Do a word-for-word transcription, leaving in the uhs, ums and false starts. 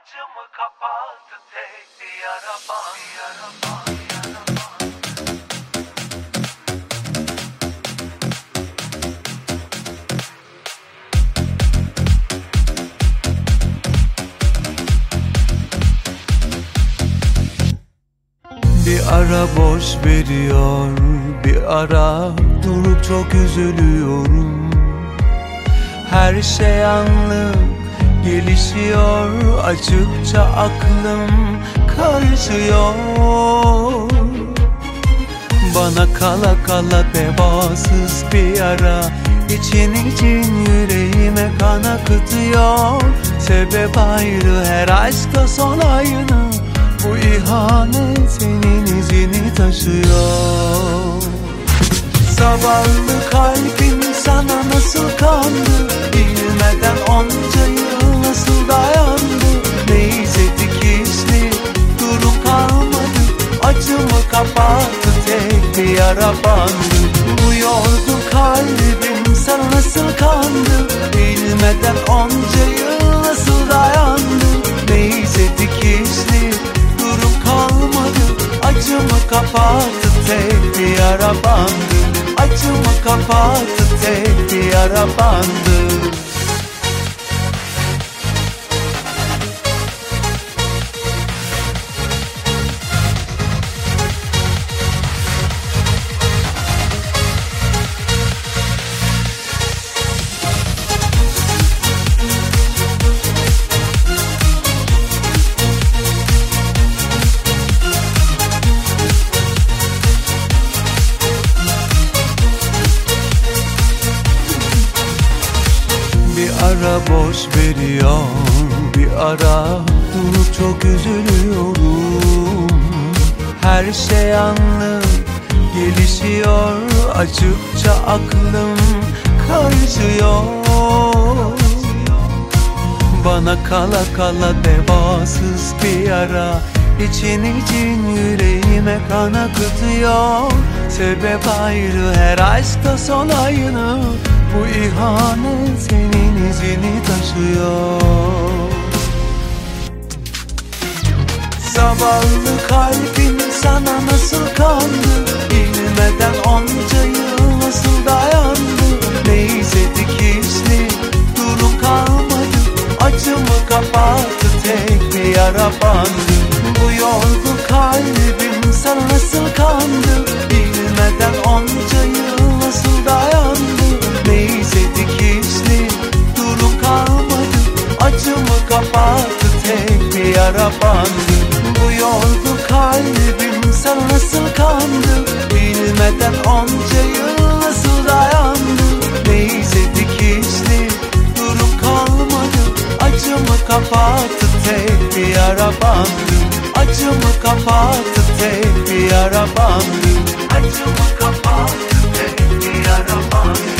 Acımı kapattı tek bir yara bandı. Bir ara boş veriyor, bir ara durup çok üzülüyorum. Her şey anlık gelişiyor, açıkça aklım karışıyor. Bana kala kala devasız bir yara, için için yüreğime kan akıtıyor. Sebep ayrı, her aşkta son aynı. Bu ihanet senin izini taşıyor. Zavallı kalbim sana nasıl kandı, bilmeden onca yıl nasıl dayandı. Neyse dikişli durum kalmadı, acımı kapattı tek bir yara bandı. Bu yorgun kalbim sana nasıl kandı, bilmeden onca yıl nasıl dayandı. Neyse dikişli durum kalmadı, acımı kapattı tek bir yara bandı. Acımı kapattı tek bir yara bandı. Bir ara boş veriyor, bir ara durup çok üzülüyorum. Her şey anlık gelişiyor, açıkça aklım karışıyor. Bana kala kala devasız bir yara, için için yüreğime kan akıtıyor. Sebep ayrı, her aşkta son aynı. Bu ihanet senin izini taşıyor. Zavallı kalbim sana nasıl kandı, bilmeden onca yıl nasıl dayandı. Neyse dikişli durum kalmadı, acımı kapattı tek bir yara bandı. Bu yorgun kalbim sana nasıl kandı, bilmeden onca yıl nasıl dayandı. Neyse dikişli durum kalmadı, acımı kapattı tek bir yara bandı. Bu yorgun kalbim sana nasıl kandı, bilmeden onca yıl nasıl dayandı. Neyse dikişli durum kalmadı, acımı kapattı tek bir yara bandı. Acımı kapattı tek bir yara bandı. Acımı kapattı tek bir yara bandı.